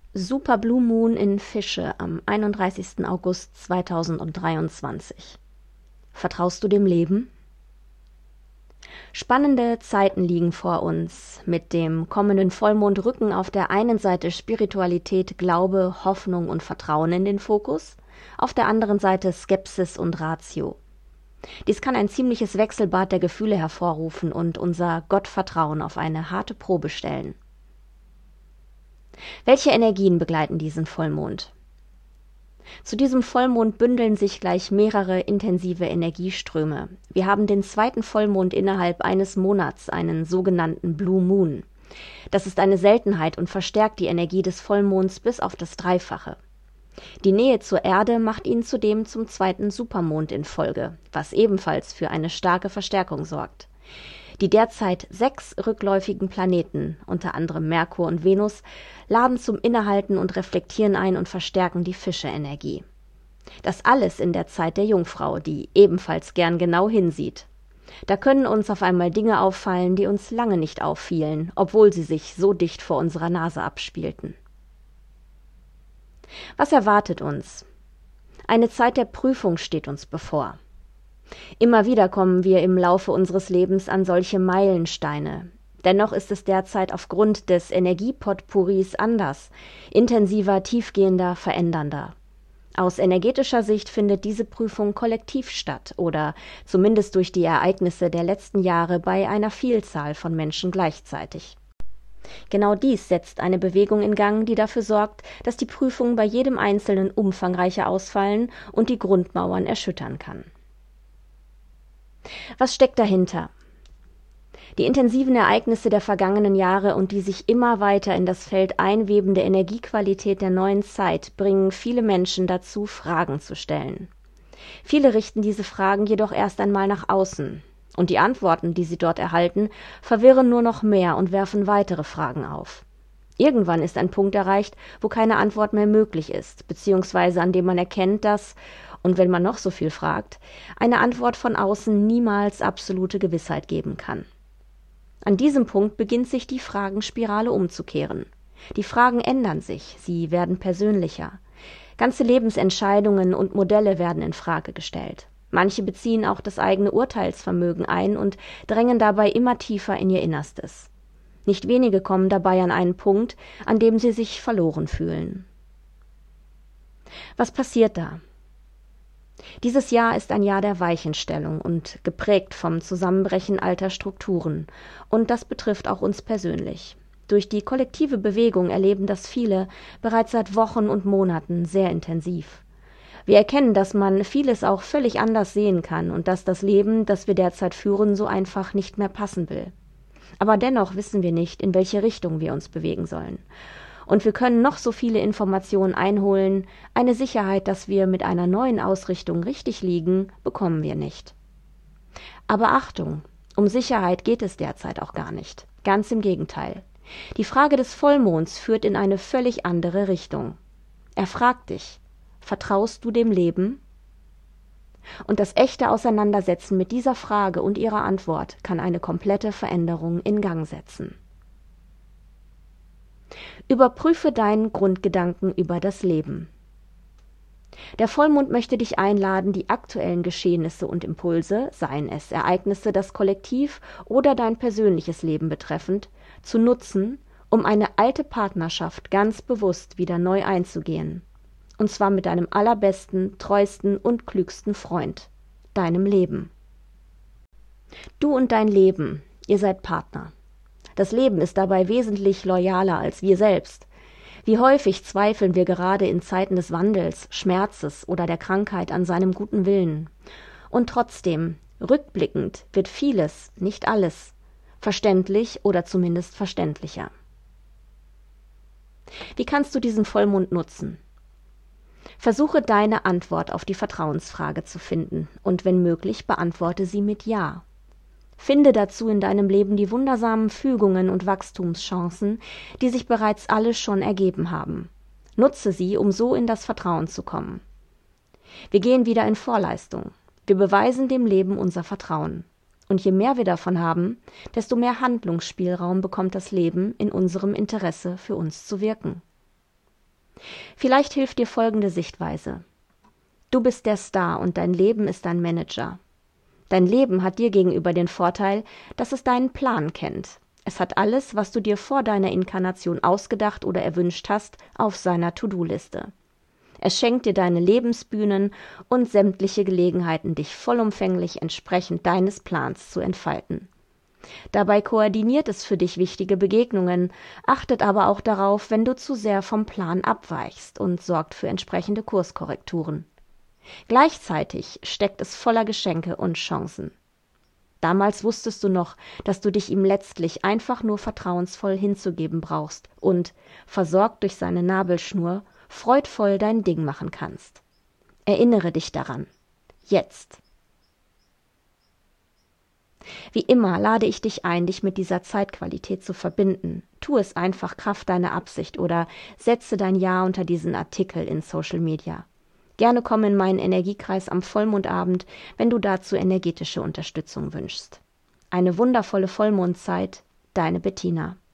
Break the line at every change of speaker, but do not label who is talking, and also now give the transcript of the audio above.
Super Blue Moon in Fische am 31. August 2023. Vertraust du dem Leben? Spannende Zeiten liegen vor uns. Mit dem kommenden Vollmond rücken auf der einen Seite Spiritualität, Glaube, Hoffnung und Vertrauen in den Fokus, auf der anderen Seite Skepsis und Ratio. Dies kann ein ziemliches Wechselbad der Gefühle hervorrufen und unser Gottvertrauen auf eine harte Probe stellen. Welche Energien begleiten diesen Vollmond? Zu diesem Vollmond bündeln sich gleich mehrere intensive Energieströme. Wir haben den zweiten Vollmond innerhalb eines Monats, einen sogenannten Blue Moon. Das ist eine Seltenheit und verstärkt die Energie des Vollmonds bis auf das Dreifache. Die Nähe zur Erde macht ihn zudem zum zweiten Supermond in Folge, was ebenfalls für eine starke Verstärkung sorgt. Die derzeit 6 rückläufigen Planeten, unter anderem Merkur und Venus, laden zum Innehalten und Reflektieren ein und verstärken die Fische-Energie. Das alles in der Zeit der Jungfrau, die ebenfalls gern genau hinsieht. Da können uns auf einmal Dinge auffallen, die uns lange nicht auffielen, obwohl sie sich so dicht vor unserer Nase abspielten. Was erwartet uns? Eine Zeit der Prüfung steht uns bevor. Immer wieder kommen wir im Laufe unseres Lebens an solche Meilensteine. Dennoch ist es derzeit aufgrund des Energiepotpourris anders, intensiver, tiefgehender, verändernder. Aus energetischer Sicht findet diese Prüfung kollektiv statt oder zumindest durch die Ereignisse der letzten Jahre bei einer Vielzahl von Menschen gleichzeitig. Genau dies setzt eine Bewegung in Gang, die dafür sorgt, dass die Prüfungen bei jedem Einzelnen umfangreicher ausfallen und die Grundmauern erschüttern kann. Was steckt dahinter? Die intensiven Ereignisse der vergangenen Jahre und die sich immer weiter in das Feld einwebende Energiequalität der neuen Zeit bringen viele Menschen dazu, Fragen zu stellen. Viele richten diese Fragen jedoch erst einmal nach außen. Und die Antworten, die sie dort erhalten, verwirren nur noch mehr und werfen weitere Fragen auf. Irgendwann ist ein Punkt erreicht, wo keine Antwort mehr möglich ist, beziehungsweise an dem man erkennt, dass, und wenn man noch so viel fragt, eine Antwort von außen niemals absolute Gewissheit geben kann. An diesem Punkt beginnt sich die Fragenspirale umzukehren. Die Fragen ändern sich, sie werden persönlicher. Ganze Lebensentscheidungen und Modelle werden in Frage gestellt. Manche beziehen auch das eigene Urteilsvermögen ein und drängen dabei immer tiefer in ihr Innerstes. Nicht wenige kommen dabei an einen Punkt, an dem sie sich verloren fühlen. Was passiert da? Dieses Jahr ist ein Jahr der Weichenstellung und geprägt vom Zusammenbrechen alter Strukturen. Und das betrifft auch uns persönlich. Durch die kollektive Bewegung erleben das viele bereits seit Wochen und Monaten sehr intensiv. Wir erkennen, dass man vieles auch völlig anders sehen kann und dass das Leben, das wir derzeit führen, so einfach nicht mehr passen will. Aber dennoch wissen wir nicht, in welche Richtung wir uns bewegen sollen. Und wir können noch so viele Informationen einholen, eine Sicherheit, dass wir mit einer neuen Ausrichtung richtig liegen, bekommen wir nicht. Aber Achtung, um Sicherheit geht es derzeit auch gar nicht. Ganz im Gegenteil. Die Frage des Vollmonds führt in eine völlig andere Richtung. Er fragt dich: Vertraust du dem Leben? Und das echte Auseinandersetzen mit dieser Frage und ihrer Antwort kann eine komplette Veränderung in Gang setzen. Überprüfe deinen Grundgedanken über das Leben. Der Vollmond möchte dich einladen, die aktuellen Geschehnisse und Impulse, seien es Ereignisse das Kollektiv oder dein persönliches Leben betreffend, zu nutzen, um eine alte Partnerschaft ganz bewusst wieder neu einzugehen. Und zwar mit deinem allerbesten, treuesten und klügsten Freund, deinem Leben. Du und dein Leben, ihr seid Partner. Das Leben ist dabei wesentlich loyaler als wir selbst. Wie häufig zweifeln wir gerade in Zeiten des Wandels, Schmerzes oder der Krankheit an seinem guten Willen. Und trotzdem, rückblickend, wird vieles, nicht alles, verständlich oder zumindest verständlicher. Wie kannst du diesen Vollmond nutzen? Versuche deine Antwort auf die Vertrauensfrage zu finden und wenn möglich, beantworte sie mit Ja. Finde dazu in deinem Leben die wundersamen Fügungen und Wachstumschancen, die sich bereits alle schon ergeben haben. Nutze sie, um so in das Vertrauen zu kommen. Wir gehen wieder in Vorleistung. Wir beweisen dem Leben unser Vertrauen. Und je mehr wir davon haben, desto mehr Handlungsspielraum bekommt das Leben, in unserem Interesse für uns zu wirken. Vielleicht hilft dir folgende Sichtweise. Du bist der Star und dein Leben ist dein Manager. Dein Leben hat dir gegenüber den Vorteil, dass es deinen Plan kennt. Es hat alles, was du dir vor deiner Inkarnation ausgedacht oder erwünscht hast, auf seiner To-Do-Liste. Es schenkt dir deine Lebensbühnen und sämtliche Gelegenheiten, dich vollumfänglich entsprechend deines Plans zu entfalten. Dabei koordiniert es für dich wichtige Begegnungen, achtet aber auch darauf, wenn du zu sehr vom Plan abweichst und sorgt für entsprechende Kurskorrekturen. Gleichzeitig steckt es voller Geschenke und Chancen. Damals wusstest du noch, dass du dich ihm letztlich einfach nur vertrauensvoll hinzugeben brauchst und, versorgt durch seine Nabelschnur, freudvoll dein Ding machen kannst. Erinnere dich daran. Jetzt. Wie immer lade ich dich ein, dich mit dieser Zeitqualität zu verbinden. Tu es einfach Kraft deiner Absicht oder setze dein Ja unter diesen Artikel in Social Media. Gerne komm in meinen Energiekreis am Vollmondabend, wenn du dazu energetische Unterstützung wünschst. Eine wundervolle Vollmondzeit, deine Bettina.